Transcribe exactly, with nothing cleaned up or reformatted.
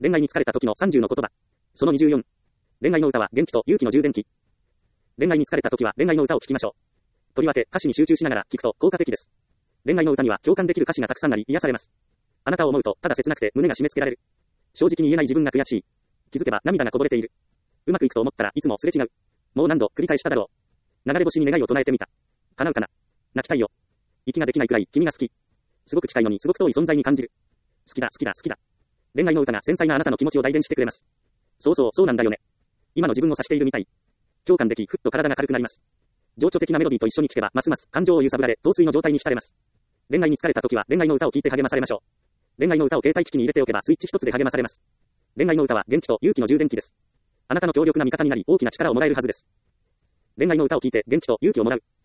恋愛に疲れた時のさんじゅうの言葉。そのにじゅうよん。恋愛の歌は元気と勇気の充電器。恋愛に疲れた時は恋愛の歌を聴きましょう。とりわけ歌詞に集中しながら聴くと効果的です。恋愛の歌には共感できる歌詞がたくさんあり癒されます。あなたを思うとただ切なくて胸が締め付けられる。正直に言えない自分が悔しい。気づけば涙がこぼれている。うまくいくと思ったらいつもすれ違う。もう何度繰り返しただろう。流れ星に願いを唱えてみた。叶うかな。泣きたいよ。息ができないくらい君が好き。すごく近いのにすごく遠い存在に感じる。好きだ好きだ好きだ。恋愛の歌が繊細なあなたの気持ちを代弁してくれます。そうそうそうなんだよね。今の自分を指しているみたい。共感でき、ふっと体が軽くなります。情緒的なメロディーと一緒に聴けばますます感情を揺さぶられ、陶酔の状態に浸れます。恋愛に疲れた時は恋愛の歌を聴いて励まされましょう。恋愛の歌を携帯機器に入れておけばスイッチ一つで励まされます。恋愛の歌は元気と勇気の充電器です。あなたの強力な味方になり大きな力をもらえるはずです。恋愛の歌を聴いて元気と勇気をもらう。